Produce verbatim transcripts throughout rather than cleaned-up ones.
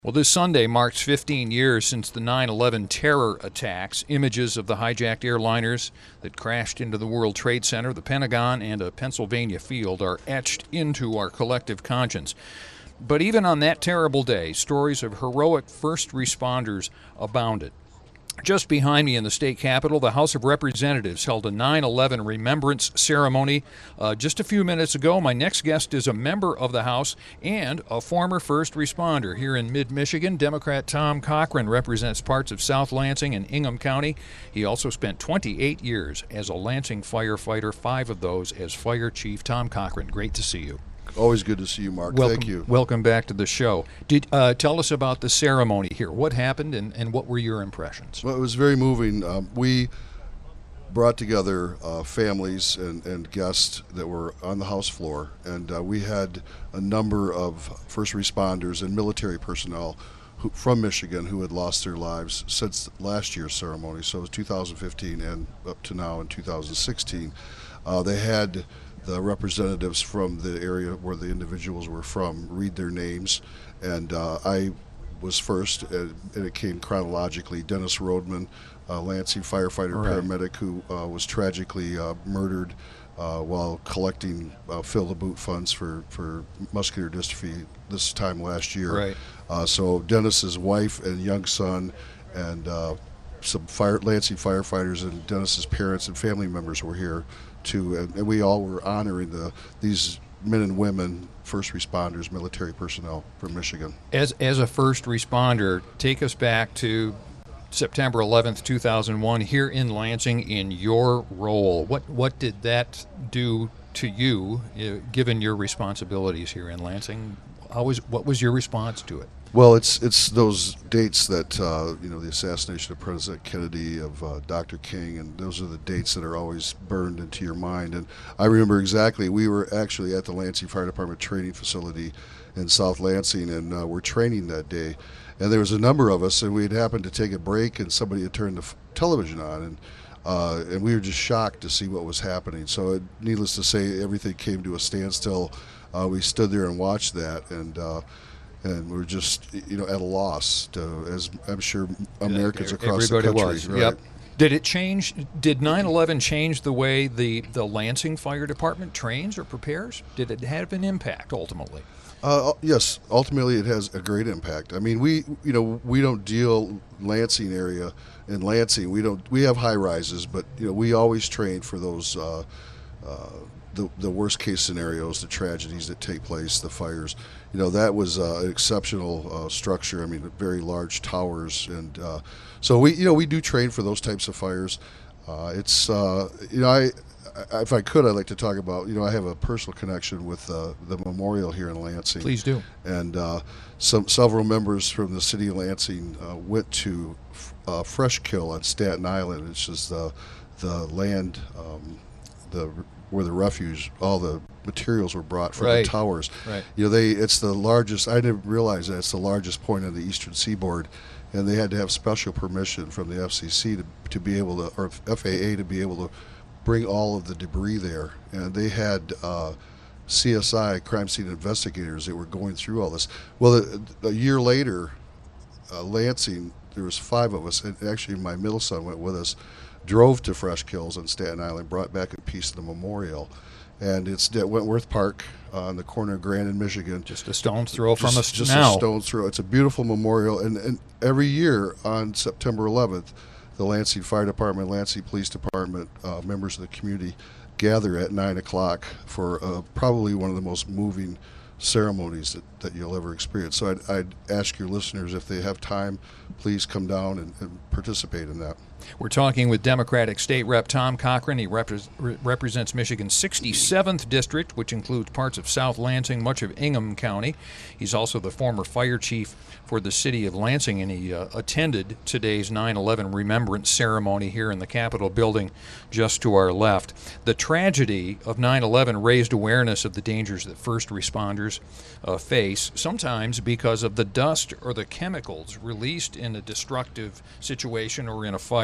Well, this Sunday marks fifteen years since the nine eleven terror attacks. Images of the hijacked airliners that crashed into the World Trade Center, the Pentagon, and a Pennsylvania field are etched into our collective conscience. But even on that terrible day, stories of heroic first responders abounded. Just behind me in the state capitol, the House of Representatives held a nine eleven remembrance ceremony uh, just a few minutes ago. My next guest is a member of the House and a former first responder here in mid-Michigan. Democrat Tom Cochran represents parts of South Lansing and Ingham County. He also spent twenty-eight years as a Lansing firefighter, five of those as fire chief. Tom Cochran, great to see you. Always good to see you, Mark. Welcome, Thank you. Welcome back to the show. Did uh, tell us about the ceremony here. What happened and, and what were your impressions? Well, it was very moving. Um, we brought together uh, families and, and guests that were on the House floor, and uh, we had a number of first responders and military personnel who, from Michigan who had lost their lives since last year's ceremony. So it was two thousand fifteen and up to now in two thousand sixteen. Uh, they had the representatives from the area where the individuals were from read their names, and uh, I was first, and it came chronologically. Dennis Rodman, uh, Lansing firefighter, right. paramedic, who uh, was tragically uh, murdered uh, while collecting uh, fill the boot funds for, for muscular dystrophy this time last year. Right. Uh, so Dennis's wife and young son and uh, some fire, Lansing firefighters and Dennis's parents and family members were here too, and, and we all were honoring the these men and women, first responders, military personnel from Michigan. As as a first responder, take us back to September eleventh, two thousand one, here in Lansing in your role. What what did that do to you, uh, given your responsibilities here in Lansing? How was what was your response to it? Well, it's it's those dates that, uh, you know, the assassination of President Kennedy, of uh, Doctor King, and those are the dates that are always burned into your mind. And I remember exactly, we were actually at the Lansing Fire Department training facility in South Lansing, and uh, we're training that day. And there was a number of us, and we had happened to take a break, and somebody had turned the f- television on, and uh, and we were just shocked to see what was happening. So it, needless to say, everything came to a standstill. Uh, we stood there and watched that, and uh, and we were just, you know, at a loss, to, as I'm sure Americans across Everybody the country. was. Right? Yep. Did it change? Did nine eleven change the way the, the Lansing Fire Department trains or prepares? Did it have an impact ultimately? Uh, yes, ultimately it has a great impact. I mean, we, you know, we don't deal Lansing area in Lansing. We don't. We have high rises, but you know, we always train for those. Uh, uh, The, the worst case scenarios, the tragedies that take place, the fires. You know, that was uh, an exceptional uh, structure. I mean, very large towers, and uh, so we, you know, we do train for those types of fires. Uh, it's, uh, you know, I, I, if I could, I'd like to talk about, you know, I have a personal connection with uh, the memorial here in Lansing. Please do. And uh, some several members from the city of Lansing uh, went to uh, Fresh Kill on Staten Island. It's just the the land, um, the where the refuge, all the materials were brought from right. the towers. Right. You know, they it's the largest. I didn't realize that it's the largest point on the eastern seaboard, and they had to have special permission from the F C C to to be able to, or F A A to be able to bring all of the debris there. And they had uh, C S I, crime scene investigators, that were going through all this. Well, a, a year later, uh, Lansing, there was five of us, and actually my middle son went with us. Drove to Fresh Kills on Staten Island, brought back a piece of the memorial, and it's at Wentworth Park uh, on the corner of Grand and Michigan. Just a stone's throw from just, us just now. a stone's throw. It's a beautiful memorial, and, and every year on September eleventh, the Lansing Fire Department, Lansing Police Department, uh, members of the community gather at nine o'clock for uh, probably one of the most moving ceremonies that, that you'll ever experience. So I'd, I'd ask your listeners, if they have time, please come down and, and participate in that. We're talking with Democratic State Rep Tom Cochran. He repre- re- represents Michigan's sixty-seventh district, which includes parts of South Lansing, much of Ingham County. He's also the former fire chief for the city of Lansing, and he uh, attended today's nine eleven remembrance ceremony here in the Capitol building just to our left. The tragedy of nine eleven raised awareness of the dangers that first responders uh, face, sometimes because of the dust or the chemicals released in a destructive situation or in a fire.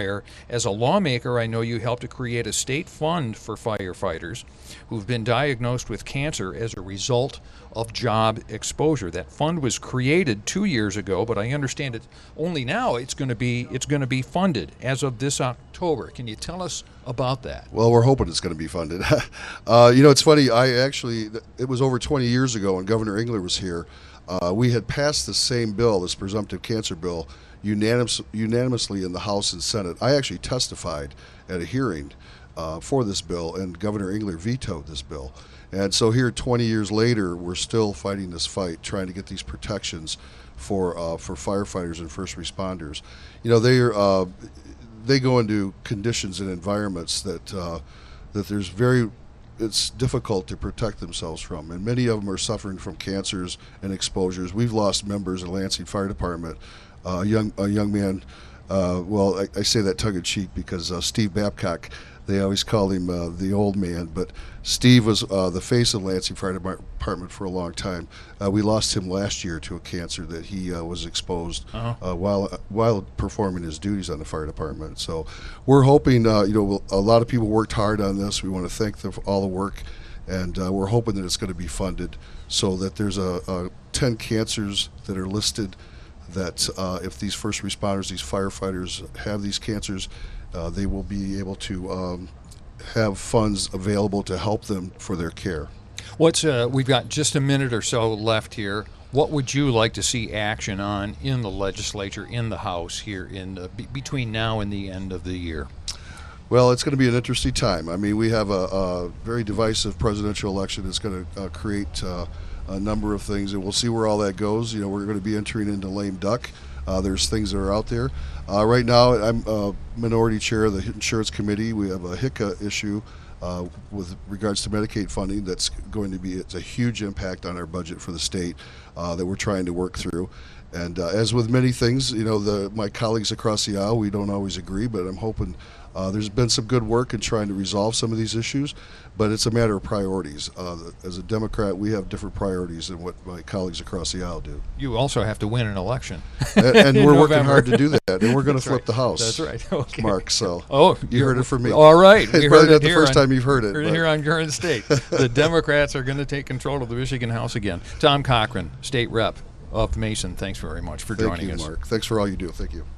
fire. As a lawmaker, I know you helped to create a state fund for firefighters who've been diagnosed with cancer as a result of job exposure. That fund was created two years ago, but I understand it only now it's going to be it's going to be funded as of this October. Can you tell us about that? Well, we're hoping it's going to be funded. uh, you know, it's funny. I actually, it was over twenty years ago when Governor Engler was here. Uh, we had passed the same bill, this presumptive cancer bill, unanimous, unanimously in the House and Senate. I actually testified at a hearing uh, for this bill, and Governor Engler vetoed this bill. And so here, twenty years later, we're still fighting this fight, trying to get these protections for uh, for firefighters and first responders. You know, they are uh, they go into conditions and environments that uh, that there's very it's difficult to protect themselves from, and many of them are suffering from cancers and exposures. We've lost members of the Lansing Fire Department. Uh, a young a young man. Uh, well, I, I say that tongue-in-cheek because uh, Steve Babcock, they always called him uh, the old man, but Steve was uh, the face of Lansing Fire Department for a long time. Uh, we lost him last year to a cancer that he uh, was exposed uh-huh. uh, while while performing his duties on the fire department. So we're hoping, uh, you know, a lot of people worked hard on this. We want to thank them for all the work, and uh, we're hoping that it's going to be funded so that there's a, a ten cancers that are listed that uh, if these first responders, these firefighters have these cancers, uh, they will be able to um, have funds available to help them for their care. What's uh, we've got just a minute or so left here. What would you like to see action on in the legislature, in the House here, in the, be, between now and the end of the year? Well, it's going to be an interesting time. I mean, we have a, a very divisive presidential election that's going to uh, create uh, a number of things, and we'll see where all that goes. You know, we're going to be entering into lame duck. Uh, there's things that are out there. Uh, right now, I'm uh, minority chair of the Insurance Committee. We have a H I C A issue uh, with regards to Medicaid funding that's going to be, it's a huge impact on our budget for the state uh, that we're trying to work through. And uh, as with many things, you know, the, my colleagues across the aisle, we don't always agree, but I'm hoping uh, there's been some good work in trying to resolve some of these issues, but it's a matter of priorities. Uh, as a Democrat, we have different priorities than what my colleagues across the aisle do. You also have to win an election. And, and we're working hard to do that, and we're going to flip right. the House. That's right. Okay. Mark, so oh, you heard it from me. All right. It's We probably heard not it the first on, time you've heard it. Heard it here on Current State. The Democrats are going to take control of the Michigan House again. Tom Cochran, State Rep of Mason, thanks very much for Thank joining you, us. Mark. Thanks for all you do. Thank you.